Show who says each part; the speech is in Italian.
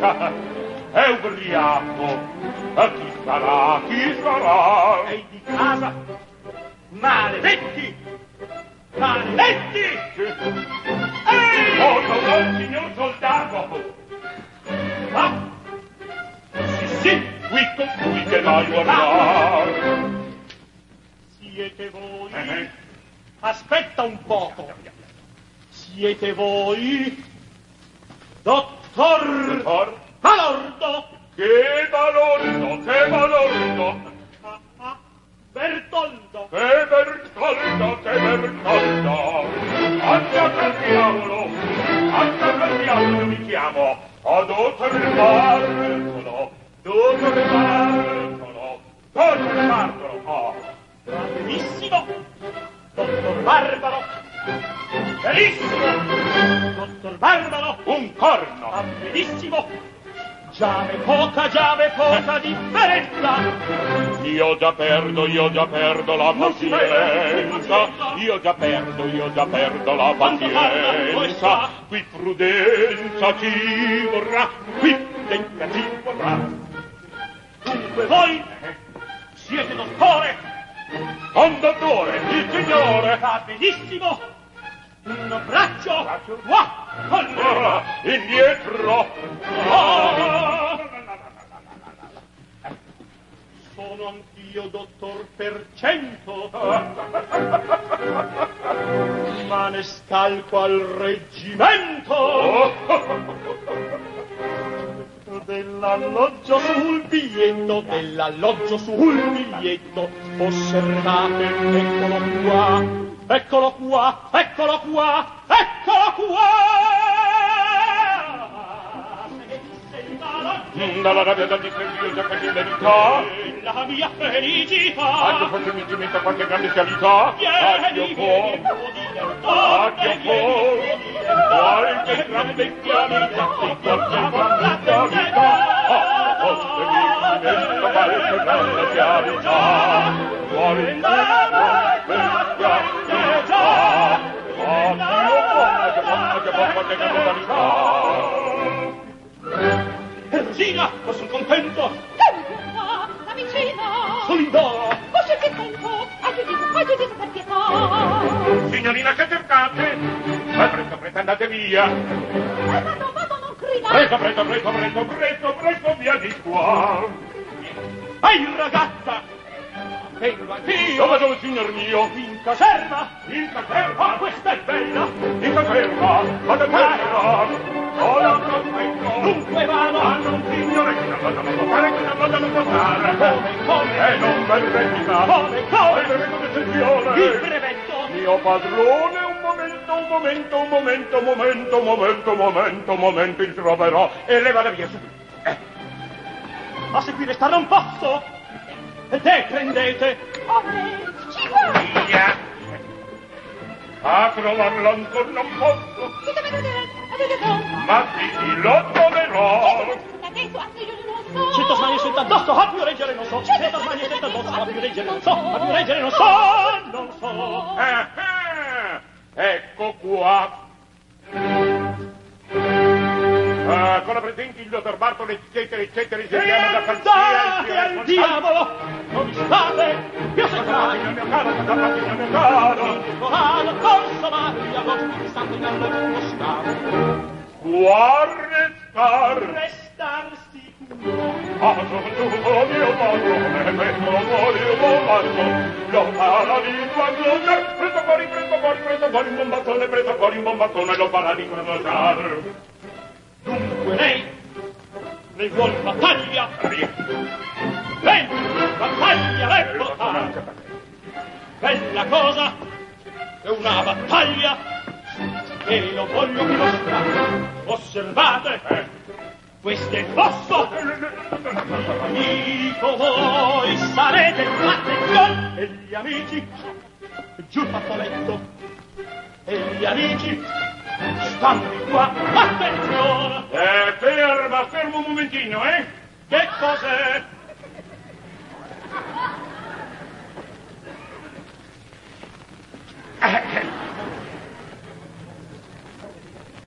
Speaker 1: È ubriaco. Chi sarà? Chi sarà?
Speaker 2: Sei di casa? Maledetti! Maledetti! Ehi!
Speaker 1: Oh, signor soldato!
Speaker 2: Ah! Sì,
Speaker 1: qui costui che mai vorrà.
Speaker 2: Siete voi? Aspetta un poco. Siete voi? Dottor Balordo?
Speaker 1: Che balordo, che balordo!
Speaker 2: Bertoldo!
Speaker 1: Che Bertoldo, che Bertoldo! Andate al diavolo! Andate al diavolo, mi chiamo! Dottor Bartolo! Dottor Bartolo! Dottor Bartolo! Oh!
Speaker 2: Va benissimo! Dottor Barbaro! Benissimo! Dottor Barbaro!
Speaker 1: Un corno!
Speaker 2: Va benissimo! Giave poca differenza!
Speaker 1: Io già perdo la pazienza! Io già perdo la pazienza! Qui prudenza ci vorrà! Qui prudenza ci vorrà!
Speaker 2: Dunque voi siete dottore?
Speaker 1: Condottore, il signore!
Speaker 2: Va benissimo! Un abbraccio! Qua! Allora!
Speaker 1: Indietro!
Speaker 2: Sono anch'io dottor per 100, ma ne scalco al reggimento. Dell'alloggio sul biglietto, dell'alloggio sul biglietto, osservate, eccolo qua, eccolo qua, eccolo qua, eccolo qua!
Speaker 1: Dalla rabbia da dispendio già che in verità
Speaker 2: la mia felicità
Speaker 1: addio forse mi dimenta qualche grande schiavità addio po' qualche grande schiavità forse mi dimenta qualche grande schiavità qualche grande schiavità
Speaker 2: Rosina, ma son contento!
Speaker 3: Qua, la vicina!
Speaker 2: Solidoro!
Speaker 3: Oh, c'è che tempo! Aiutito per pietà!
Speaker 1: Signorina, che cercate? Ma presto, andate via!
Speaker 3: Vado, non gridare!
Speaker 1: Presto, via di qua!
Speaker 2: Ehi, ragazza! Vengo anch'io!
Speaker 1: Dove, signor mio?
Speaker 2: In caserma!
Speaker 1: In caserma?
Speaker 2: Questa è bella!
Speaker 1: In caserma? Vado a terra! Ora prospetto!
Speaker 2: Dunque vado!
Speaker 1: Ma non, signore, che non vadano a portare!
Speaker 2: Come?
Speaker 1: E non verretta!
Speaker 2: Come?
Speaker 1: Il brevetto d'eccezione!
Speaker 2: Il brevetto!
Speaker 1: Mio padrone, un momento, il troverò e le vada via subito.
Speaker 2: A seguire sta non posso! E te prendete!
Speaker 3: Ci va!
Speaker 1: Via! A trovarlo ancora non posso!
Speaker 3: Ci dovete vedere!
Speaker 1: Ma sì, lo troverò!
Speaker 3: Adesso io non so!
Speaker 2: 100 smanie sento addosso, a più reggere non so! 100 smanie sento addosso, a più reggere non so! A più reggere non so!
Speaker 1: Ecco qua! Cosa presenti il dottor Bartolo, eccetera, eseguiamo da
Speaker 2: Andate al diavolo! Non mi state! Io sono
Speaker 1: signor mio caro!
Speaker 2: Vado, corso, Maria, vostro stato in allo stato!
Speaker 1: Qua restar!
Speaker 2: Restar sicuro!
Speaker 1: Sono mio padrone, questo voglio bombato, lo farà di quando preso fuori un bombattone, lo farà di quando
Speaker 2: Dunque lei vuol battaglia? Lei, battaglia, bella cosa, è una battaglia, e lo voglio dimostrare. Osservate, questo è il fosso, dico voi sarete attenzione, e gli amici, giù il fazzoletto, e gli amici, stanno qua, attenzione!
Speaker 1: Fermo un momentino,
Speaker 2: Che cos'è?